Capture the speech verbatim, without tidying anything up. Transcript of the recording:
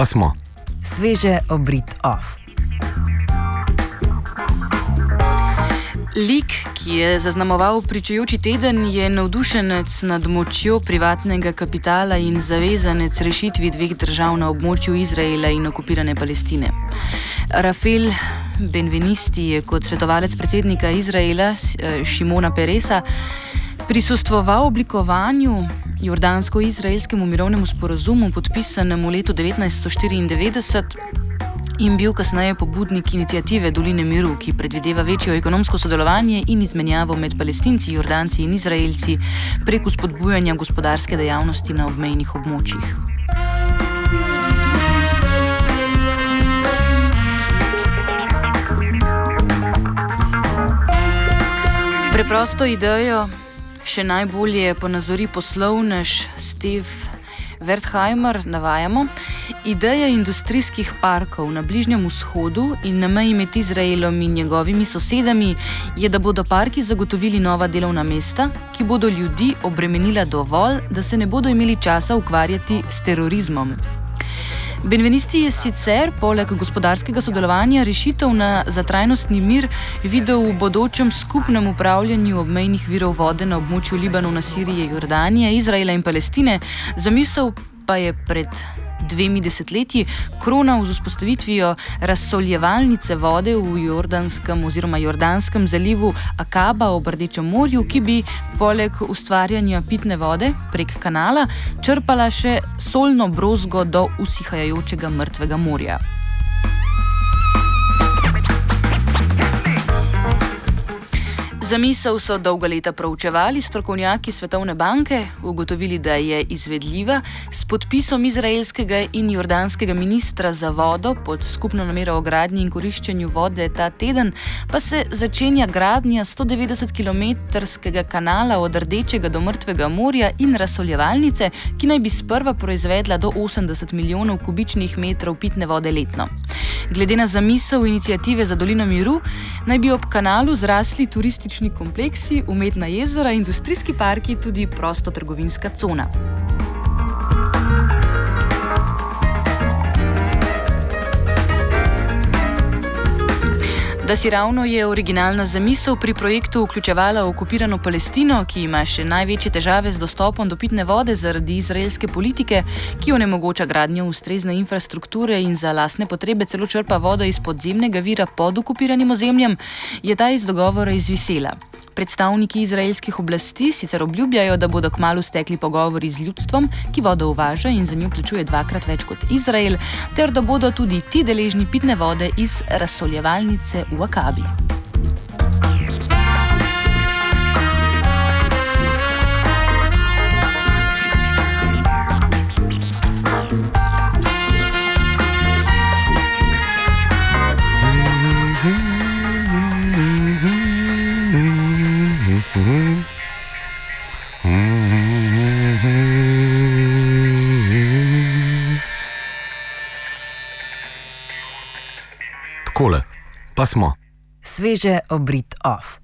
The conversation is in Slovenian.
pa smo. Sveže obrit off. Lik, ki je zaznamoval pričujoči teden, je navdušenec nad močjo privatnega kapitala in zavezanec rešitvi dveh držav na območju Izraela in okupirane Palestine. Rafael Benvenisti je kot svetovalec predsednika Izraela Šimona Peresa prisostvoval oblikovanju jordansko-izraelskemu mirovnemu sporazumu, podpisanemu v letu devetnajststo štiriindevetdeset, in bil kasneje pobudnik iniciative Doline miru, ki predvideva večjo ekonomsko sodelovanje in izmenjavo med Palestinci, Jordanci in Izraelci prek spodbujanja gospodarske dejavnosti na obmejnih območjih. Preprosto idejo še najbolje ponazori poslovnež Steve Wertheimer, navajamo: ideja industrijskih parkov na Bližnjem vzhodu in na meji med Izraelom in njegovimi sosedami je, da bodo parki zagotovili nova delovna mesta, ki bodo ljudi obremenila dovolj, da se ne bodo imeli časa ukvarjati s terorizmom. Benvenisti je sicer poleg gospodarskega sodelovanja rešitev na, za trajnostni mir videl v bodočem skupnem upravljanju obmejnih virov vode na območju Libanona, Sirije, Jordanije, Izraela in Palestine. Zamisel pa je pred dvemi desetletji kronal z vzpostavitvijo razsoljevalnice vode v Jordanskem oziroma Jordanskem zalivu Akaba ob Rdečem morju, ki bi poleg ustvarjanja pitne vode prek kanala črpala še solno brozgo do usihajajočega mrtvega morja. Zamisel so dolga leta proučevali strokovnjaki Svetovne banke, ugotovili, da je izvedljiva, s podpisom izraelskega in jordanskega ministra za vodo pod skupno namero o gradnji in koriščenju vode ta teden, pa se začenja gradnja sto devetdeset kilometrskega kanala od Rdečega do Mrtvega morja in razsoljevalnice, ki naj bi sprva proizvedla do osemdeset milijonov kubičnih metrov pitne vode letno. Glede na zamisel iniciative za Dolino miru, naj bi ob kanalu zrasli turistični kompleksi, umetna jezera, industrijski parki, tudi prostotrgovinska cona. Da si ravno je originalna zamisel pri projektu vključevala okupirano Palestino, ki ima še največje težave z dostopom do pitne vode zaradi izraelske politike, ki onemogoča gradnjo ustrezne infrastrukture in za lastne potrebe celo črpa vodo iz podzemnega vira pod okupiranim ozemljem, je ta iz dogovora izvisela. Predstavniki izraelskih oblasti sicer obljubljajo, da bodo kmalu stekli pogovori z ljudstvom, ki vodo uvaža in za njo plačuje dvakrat več kot Izrael, ter da bodo tudi ti deležni pitne vode iz razsoljevalnice v Akabi. Takole, pa smo. Sveže obrit off.